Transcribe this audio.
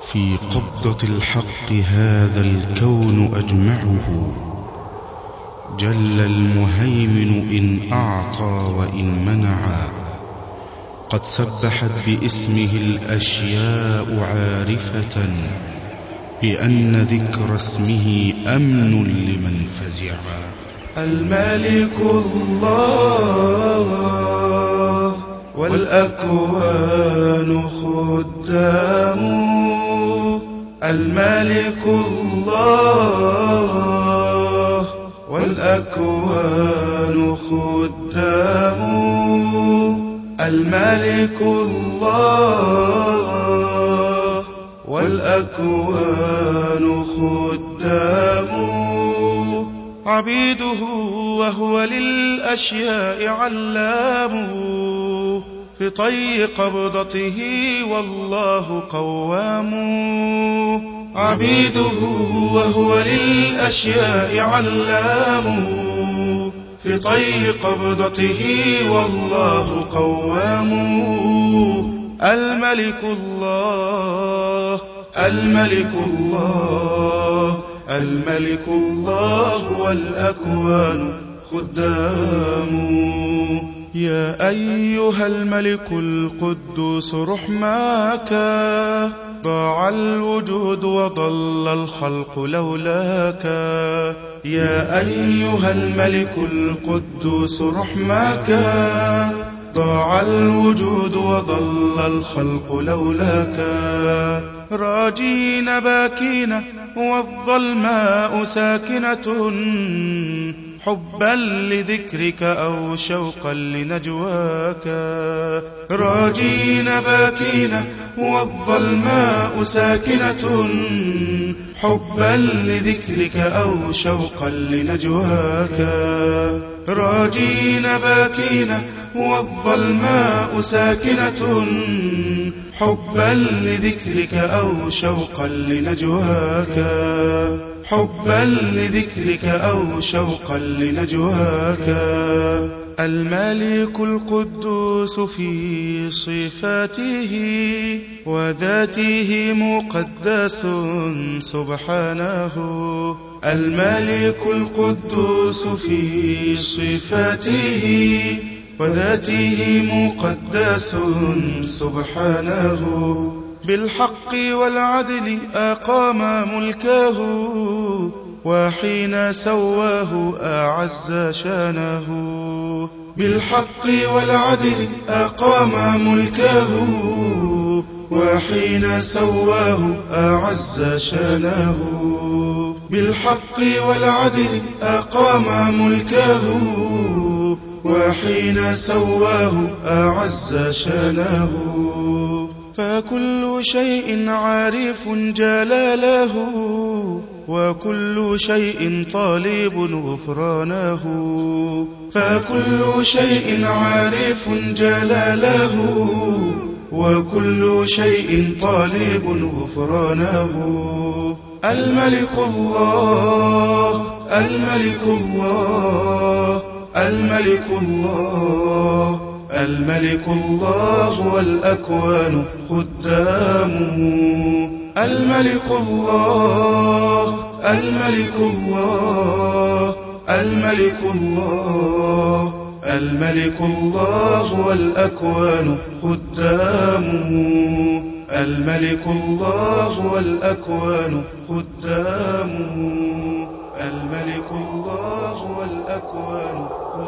في قبضة الحق هذا الكون أجمعه، جل المهيمن إن أعطى وإن منعا. قد سبحت باسمه الأشياء عارفة بأن ذكر اسمه أمن لمن فزعا. الملك الله والأكوان خدامه، الملك الله والأكوان خدامه، الملك الله والأكوان خدامه، عبيده وهو للأشياء علامه، في طي قبضته والله قوام. عبيده وهو للأشياء علامه، في طي قبضته والله قوام. الملك الله الملك الله الملك الله والأكوان خدامه. يا أيها الملك القدوس رحماك، ضاع الوجود وضل الخلق لولاك. يا أيها الملك القدوس رحماك، ضاع الوجود وضل الخلق لولاك. راجين باكين والظلماء ساكنة، حبا لذكرك أو شوقا لنجواك. راجين باكين والظلماء ساكنة، حبا لذكرك أو شوقا لنجواك. راجين باكين والظلماء ساكنة، حبا لذكرك أو شوقا لنجواك. حبا لذكرك أو شوقا لنجواك. الملك القدوس في صفاته وذاته مقدس سبحانه. الملك القدوس في صفاته وذاته مقدس سبحانه. بالحق والعدل أقام ملكه، وحين سواه أعز شانه. بالحق والعدل أقام ملكه، وحين سواه أعز شانه. بالحق والعدل أقام ملكه، وحين سواه أعز شانه. فكل شيء عارف جلاله، وكل شيء طالب غفرانه. فكل شيء عارف جلاله، وكل شيء طالب غفرانه. الملك الله الملك الله الملك الله الملك الله والأكوان خدامه. الملك الله الملك الله الملك الله الملك الله والأكوان خدامه. الملك الله والأكوان خدامه. الملك الله والأكوان خدامه.